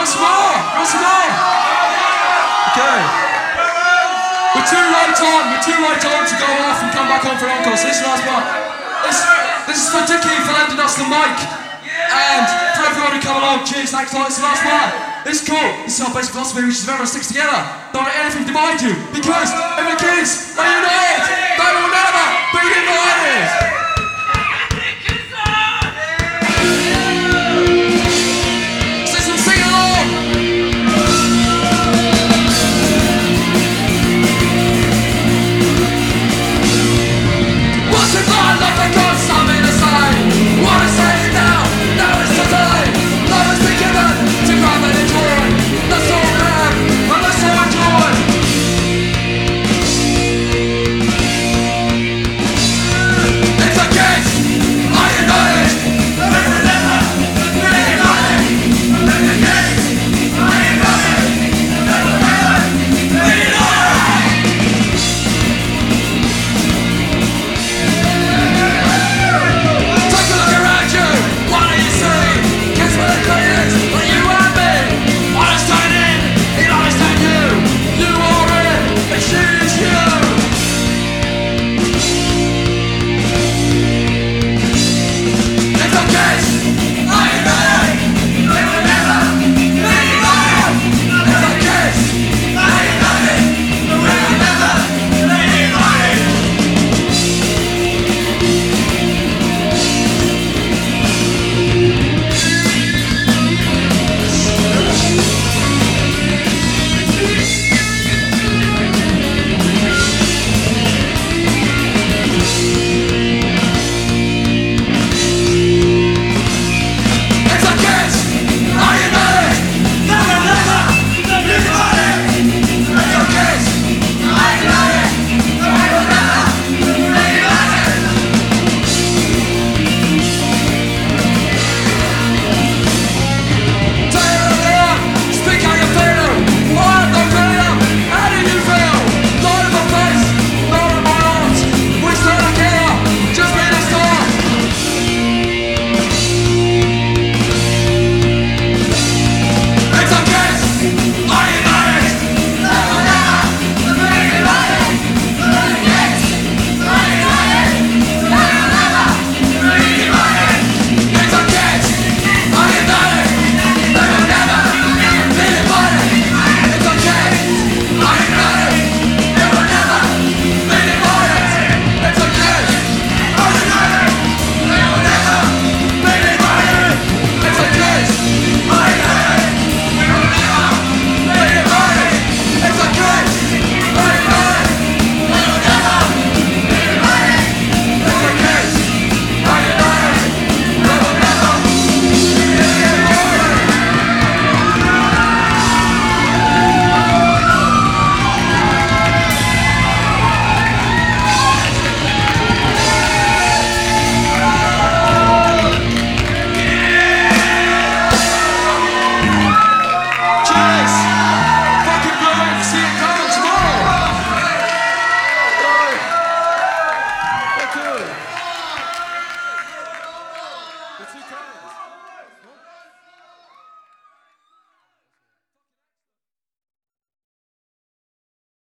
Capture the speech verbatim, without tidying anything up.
got some more! Got some more! Okay. We're too late on, we're too late on to go off and come back on for an encore. So this is the last part. This, this is for Dickie for lending us the mic. And for everyone who come along, cheers, thanks a lot, it's the last part. This is cool. This is our basic philosophy, which is everyone sticks together. Don't let anything divide you. Because if it is, are united, they will never be divided.